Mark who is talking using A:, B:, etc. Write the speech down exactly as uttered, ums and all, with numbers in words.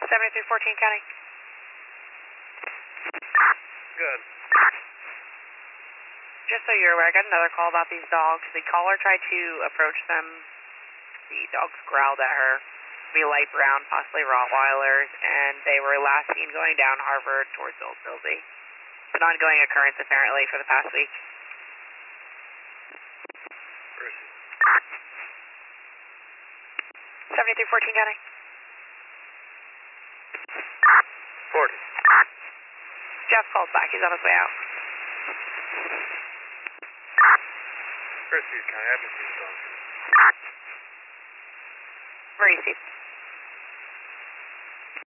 A: seventy-three fourteen County.
B: Good.
A: Just so you're aware, I got another call about these dogs. The caller tried to approach them. The dogs growled at her. Be light brown, possibly Rottweilers, and they were last seen going down Harvard towards Old Bilsey. It's an ongoing occurrence apparently for the past week.
B: Where is he?
A: seventy-three fourteen County.
B: forty.
A: Jeff called back. He's on his way out.
B: Where is he? County? I haven't seen the dog.
A: Where is he?